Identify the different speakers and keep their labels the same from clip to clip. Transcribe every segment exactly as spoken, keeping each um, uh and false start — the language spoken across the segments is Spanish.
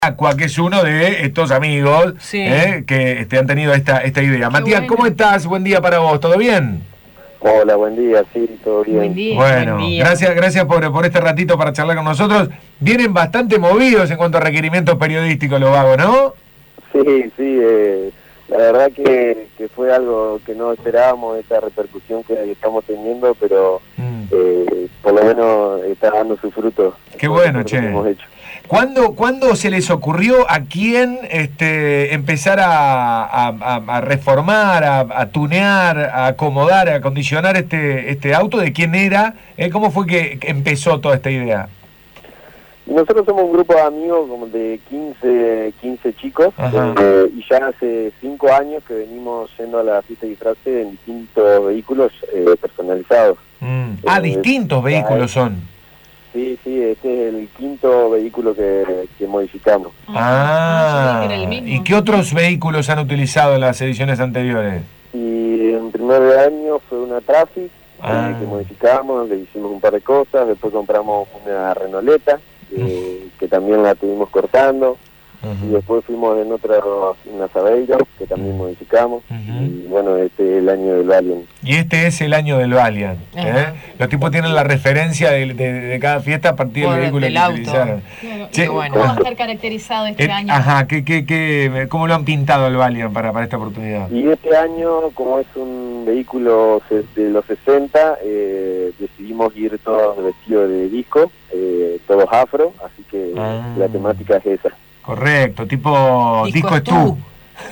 Speaker 1: Aqua, que es uno de estos amigos
Speaker 2: Sí.
Speaker 1: eh, que este, han tenido esta, esta idea.
Speaker 2: Qué
Speaker 1: Matías,
Speaker 2: bueno.
Speaker 1: ¿cómo estás? Buen día para vos, ¿todo bien?
Speaker 3: Hola, buen día, sí, todo bien.
Speaker 2: Buen día.
Speaker 1: Bueno,
Speaker 2: Buen día.
Speaker 1: gracias, gracias por, por este ratito para charlar con nosotros. Vienen bastante movidos en cuanto a requerimientos periodísticos los vagos, ¿no?
Speaker 3: Sí, sí, eh, la verdad que, que fue algo que no esperábamos, esta repercusión que estamos teniendo, pero
Speaker 1: Mm.
Speaker 3: eh, por lo menos está dando su fruto.
Speaker 1: Qué
Speaker 3: Todo
Speaker 1: bueno,
Speaker 3: lo que
Speaker 1: che.
Speaker 3: hemos hecho.
Speaker 1: ¿Cuándo, ¿Cuándo se les ocurrió a quién este, empezar a, a, a- a reformar, a, a tunear, a acomodar, a acondicionar este, este auto? ¿De quién era? ¿Eh? ¿Cómo fue que que empezó toda esta idea?
Speaker 3: Nosotros somos un grupo de amigos como de quince, quince chicos,
Speaker 1: Ajá.
Speaker 3: eh, y ya hace cinco años que venimos yendo a la fiesta de disfraces en distintos vehículos eh, personalizados.
Speaker 1: Mm. Ah,
Speaker 3: Eh,
Speaker 1: distintos vehículos son.
Speaker 3: Sí, sí, este es el quinto vehículo que, que modificamos.
Speaker 1: Ah,
Speaker 2: no sabía que era el mismo.
Speaker 1: ¿y qué otros vehículos han utilizado en las ediciones anteriores?
Speaker 3: Y en primer año fue una Traffic,
Speaker 1: Ah.
Speaker 3: eh, que modificamos, le hicimos un par de cosas, después compramos una Renoleta, eh, que también la tuvimos cortando, y
Speaker 1: Ujú.
Speaker 3: después fuimos en otra, una Sabeiro, que también modificamos,
Speaker 1: Ujú.
Speaker 3: y bueno, este es el año del Valiant.
Speaker 1: Y este es el año del Valiant. ¿eh?
Speaker 2: Ajá.
Speaker 1: Los tipos tienen la referencia de, de- de cada fiesta a partir del
Speaker 2: Por-
Speaker 1: vehículo
Speaker 2: del
Speaker 1: que
Speaker 2: auto.
Speaker 1: utilizaron.
Speaker 2: Claro,
Speaker 1: Che,
Speaker 2: qué bueno.
Speaker 4: ¿Cómo va a estar caracterizado este
Speaker 1: Eh,
Speaker 4: año?
Speaker 1: Ajá, ¿qué, qué, qué, ¿cómo lo han pintado el Valiant para, para esta oportunidad?
Speaker 3: Y este año, como es un vehículo se- de los sesenta, eh, decidimos ir todos vestidos de disco, eh, todos afro, así que
Speaker 1: Ah.
Speaker 3: la temática es esa.
Speaker 1: Correcto, tipo
Speaker 2: Disco
Speaker 1: disco es
Speaker 2: es
Speaker 1: tú.
Speaker 2: tú.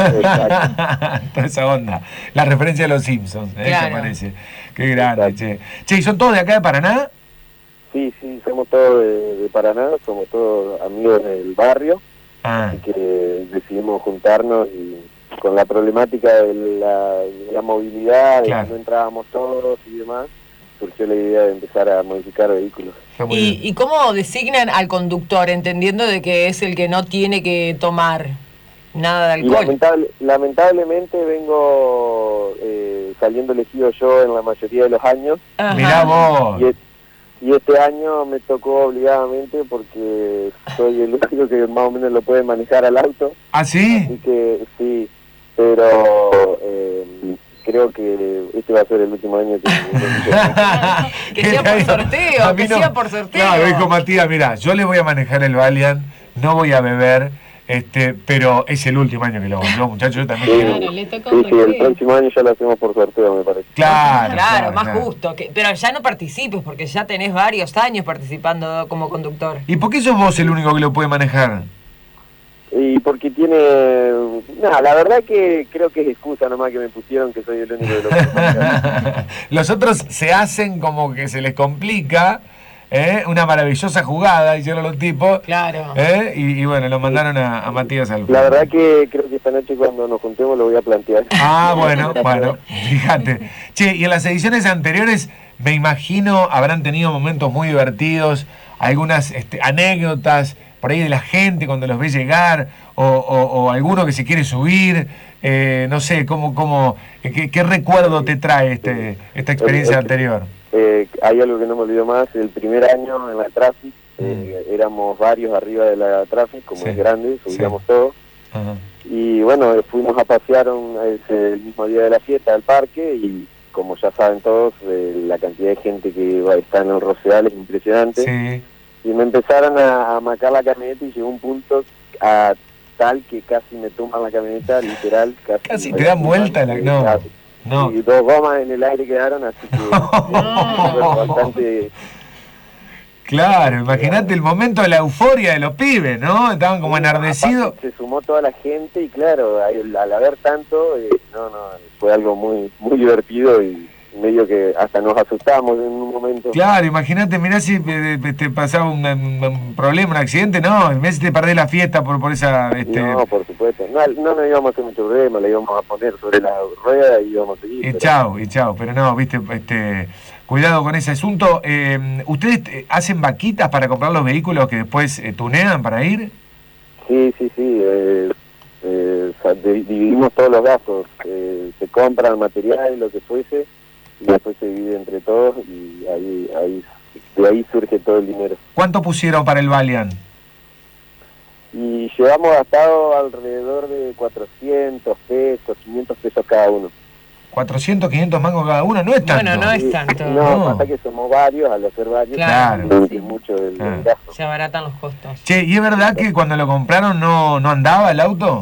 Speaker 3: Exacto.
Speaker 1: Toda esa onda. La referencia de los Simpsons, ¿eh?
Speaker 2: Claro.
Speaker 1: Que parece. Qué grande, che. Che, ¿y son todos de acá de Paraná?
Speaker 3: Sí, sí, somos todos de, de Paraná, somos todos amigos del barrio,
Speaker 1: Ah,
Speaker 3: así que decidimos juntarnos y con la problemática de la, de la movilidad, de
Speaker 1: Claro.
Speaker 3: que no entrábamos todos y demás, surgió la idea de empezar a modificar vehículos.
Speaker 1: está muy
Speaker 2: ¿Y,
Speaker 1: bien.
Speaker 2: ¿Y cómo designan al conductor, entendiendo de que es el que no tiene que tomar nada de
Speaker 3: Y
Speaker 2: alcohol?
Speaker 3: lamentable- lamentablemente vengo eh, saliendo elegido yo en la mayoría de los años,
Speaker 2: Ajá.
Speaker 1: Mirá vos.
Speaker 3: y, e- y este año me tocó obligadamente porque soy el único que más o menos lo puede manejar al auto.
Speaker 1: ¿Ah, sí?
Speaker 3: Así que sí, pero eh, creo que este va a ser el último año que...
Speaker 2: Que sea por sorteo,
Speaker 1: A mí
Speaker 2: que sea por sorteo.
Speaker 1: Claro, dijo Matías, mira, yo le voy a manejar el Valiant, no voy a beber, este, pero es el último año que lo hago. Yo, muchachos, yo también
Speaker 3: Sí,
Speaker 1: quiero.
Speaker 4: Claro, le toca
Speaker 3: sí,
Speaker 4: un
Speaker 3: sí, el
Speaker 4: sorteo.
Speaker 3: próximo año ya lo hacemos por sorteo, me parece.
Speaker 1: Claro,
Speaker 2: Claro, más
Speaker 1: claro.
Speaker 2: justo. Que, pero ya no participes, porque ya tenés varios años participando como conductor.
Speaker 1: ¿Y por qué sos vos el único que lo puede manejar?
Speaker 3: Y porque tiene... Nada, la verdad que creo que es excusa nomás que me pusieron que soy el único que lo puede manejar.
Speaker 1: Los otros se hacen como que se les complica, ¿eh? Una maravillosa jugada, hicieron los tipos,
Speaker 2: Claro.
Speaker 1: ¿eh? y, y bueno, lo mandaron a, a Matías al
Speaker 3: La verdad que creo que esta noche cuando nos juntemos lo voy a plantear.
Speaker 1: Ah, bueno, bueno, fíjate. Che, y en las ediciones anteriores, me imagino, habrán tenido momentos muy divertidos, algunas este, anécdotas por ahí de la gente cuando los ve llegar, o, o, o alguno que se quiere subir, eh, no sé, cómo, cómo, qué, qué recuerdo te trae este, esta experiencia
Speaker 3: Eh,
Speaker 1: anterior.
Speaker 3: Eh, hay algo que no me olvido más, el primer año en la Traffic, eh, éramos varios arriba de la Traffic, como
Speaker 1: Sí,
Speaker 3: es grande, subíamos
Speaker 1: sí.
Speaker 3: todos,
Speaker 1: Ajá.
Speaker 3: y bueno, fuimos a pasear un, ese, el mismo día de la fiesta al parque, y como ya saben todos, eh, la cantidad de gente que va, está en el Rosedal es impresionante,
Speaker 1: Sí.
Speaker 3: y me empezaron a, a macar la camioneta y llegó un punto a tal que casi me toman la camioneta, literal, casi,
Speaker 1: Casi
Speaker 3: me
Speaker 1: te dan
Speaker 3: toman,
Speaker 1: vuelta la-
Speaker 3: eh,
Speaker 1: no,
Speaker 3: ah,
Speaker 1: no.
Speaker 3: Y dos gomas en el aire quedaron, así que eh, fue bastante...
Speaker 1: Claro, imagínate el momento de la euforia de los pibes, ¿no? Estaban como
Speaker 3: Sí,
Speaker 1: enardecidos.
Speaker 3: aparte se sumó toda la gente y claro, al, al haber tanto, eh, no, no, fue algo muy muy divertido y medio que hasta nos asustamos en un momento.
Speaker 1: Claro, imagínate, mirá si eh, te pasaba un, un- un problema, un accidente, no, en vez si te perdés la fiesta por, por esa... Este,
Speaker 3: No, por supuesto. No, no nos íbamos a hacer mucho problema, le íbamos a poner sobre la rueda y íbamos a seguir.
Speaker 1: y
Speaker 3: pero-
Speaker 1: chao, y chao, pero no, viste, este, cuidado con ese asunto. Eh, ¿Ustedes eh, hacen vaquitas para comprar los vehículos que después eh, tunean para ir?
Speaker 3: Sí, sí, sí. Eh, eh, o sea, di- dividimos todos los gastos. Eh, se compra el material, lo que fuese, y después se divide entre todos y ahí, ahí de ahí surge todo el dinero.
Speaker 1: ¿Cuánto pusieron para el Valiant?
Speaker 3: y llevamos gastado alrededor de cuatrocientos pesos, quinientos pesos cada uno.
Speaker 1: cuatrocientos, quinientos mangos cada uno, no es tanto.
Speaker 2: Bueno, no es tanto.
Speaker 3: No,
Speaker 1: No.
Speaker 3: pasa que somos varios, al hacer varios,
Speaker 2: Claro,
Speaker 3: es
Speaker 2: sí.
Speaker 3: mucho del,
Speaker 1: Ah.
Speaker 3: del gasto.
Speaker 2: Se abaratan los costos.
Speaker 1: Che, ¿y es verdad que cuando lo compraron no, no andaba el auto?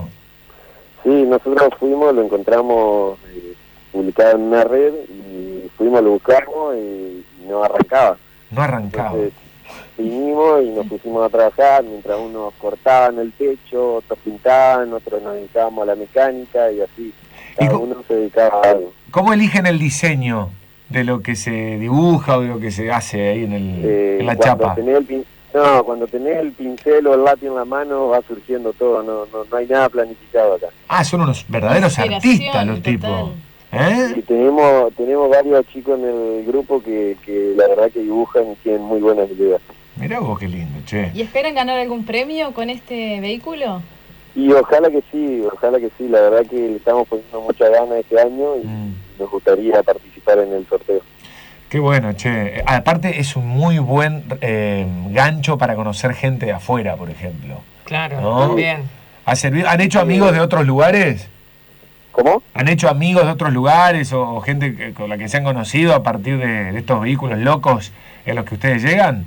Speaker 3: Sí, nosotros fuimos, lo encontramos eh, publicado en una red y fuimos, lo buscamos y, y no arrancaba.
Speaker 1: No arrancaba.
Speaker 3: Entonces vinimos y nos pusimos a trabajar mientras unos cortaban el techo, otros pintaban, otros nos dedicábamos a la mecánica y así. Cada
Speaker 1: ¿Y co-
Speaker 3: uno se dedicaba a algo.
Speaker 1: ¿Cómo eligen el diseño de lo que se dibuja o de lo que se hace ahí en, el,
Speaker 3: Eh,
Speaker 1: en la
Speaker 3: cuando
Speaker 1: chapa?
Speaker 3: tenés el pin- no, cuando tenés el pincel o el lápiz en la mano va surgiendo todo, no, no, no hay nada planificado acá.
Speaker 1: Ah, son unos verdaderos
Speaker 4: Inspiración
Speaker 1: artistas los
Speaker 4: total.
Speaker 1: tipos. ¿Eh?
Speaker 3: Y tenemos, tenemos varios chicos en el grupo que, que la verdad que dibujan y tienen muy buenas ideas.
Speaker 1: Mirá vos qué lindo, che.
Speaker 4: ¿Y esperan ganar algún premio con este vehículo?
Speaker 3: Y ojalá que sí, ojalá que sí, la verdad que le estamos poniendo mucha gana este año y
Speaker 1: Mm.
Speaker 3: nos gustaría participar en el sorteo.
Speaker 1: Qué bueno, che. Aparte es un muy buen eh, gancho para conocer gente de afuera, por ejemplo.
Speaker 2: Claro,
Speaker 1: No.
Speaker 2: también.
Speaker 1: ¿Ha servido? ¿Han hecho amigos de otros lugares?
Speaker 3: ¿Cómo?
Speaker 1: ¿Han hecho amigos de otros lugares o, o gente que- con la que se han conocido a partir de, de estos vehículos locos en los que ustedes llegan?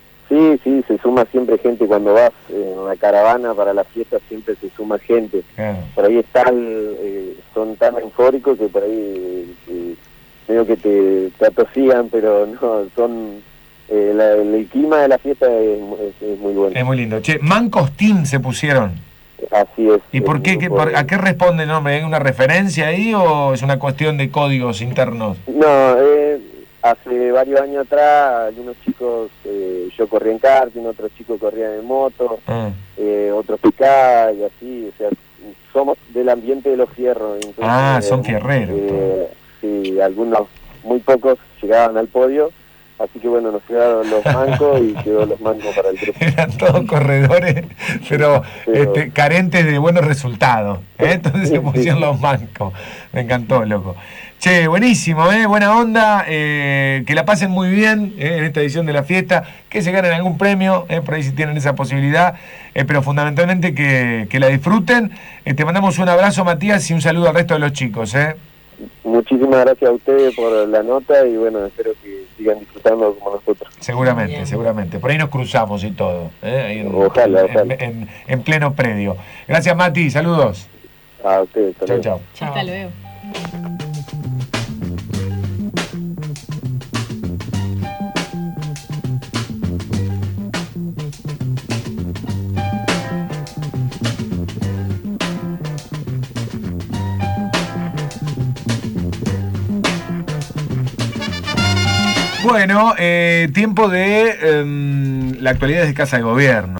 Speaker 3: Sí, sí, se suma siempre gente cuando vas en la caravana para la fiesta, siempre se suma gente.
Speaker 1: Claro.
Speaker 3: Por ahí están, eh, son tan eufóricos que por ahí eh, medio que te, te atosigan, pero no, son, eh, la- el clima de la fiesta es, es- es muy bueno.
Speaker 1: Es muy lindo. Che, Mancos Team se pusieron.
Speaker 3: Así es.
Speaker 1: ¿Y
Speaker 3: es
Speaker 1: por
Speaker 3: un
Speaker 1: qué? qué-
Speaker 3: grupo
Speaker 1: por-
Speaker 3: de-
Speaker 1: ¿A qué responde el nombre? ¿Hay una referencia ahí o es una cuestión de códigos internos?
Speaker 3: No, eh, hace varios años atrás, algunos chicos, eh, yo corría en karting, otros chicos corrían en moto,
Speaker 1: Ah,
Speaker 3: eh, otros picaban y así, o sea, somos del ambiente de los fierros. Entonces,
Speaker 1: Ah, son
Speaker 3: eh,
Speaker 1: fierreros,
Speaker 3: eh, sí, algunos, muy pocos llegaban al podio, así que bueno, nos quedaron los mancos y quedó los mancos para el grupo.
Speaker 1: eran todos corredores, pero
Speaker 3: Pero-
Speaker 1: este, carentes de buenos resultados. ¿eh? Entonces se
Speaker 3: Sí,
Speaker 1: pusieron
Speaker 3: sí.
Speaker 1: los mancos. Me encantó, loco. Che, buenísimo, ¿eh? Buena onda. eh, que la pasen muy bien ¿eh? en esta edición de la fiesta. Que se ganen algún premio, ¿eh? por ahí si tienen esa posibilidad. eh, pero fundamentalmente que, que la disfruten. Eh, te mandamos un abrazo, Matías, y un saludo al resto de los chicos. ¿eh?
Speaker 3: Muchísimas gracias a ustedes por la nota y bueno, espero que sigan disfrutando como nosotros.
Speaker 1: Seguramente,
Speaker 2: Bien.
Speaker 1: seguramente. Por ahí nos cruzamos y todo. ¿eh? Ahí en,
Speaker 3: Ojalá,
Speaker 1: en-
Speaker 3: ojalá.
Speaker 1: en- en pleno predio. Gracias, Mati. Saludos.
Speaker 3: A ustedes. hasta
Speaker 1: Chau,
Speaker 3: luego.
Speaker 1: chau.
Speaker 2: Chao.
Speaker 4: Hasta luego.
Speaker 1: Bueno, eh, tiempo de em, la actualidad de Casa de Gobierno.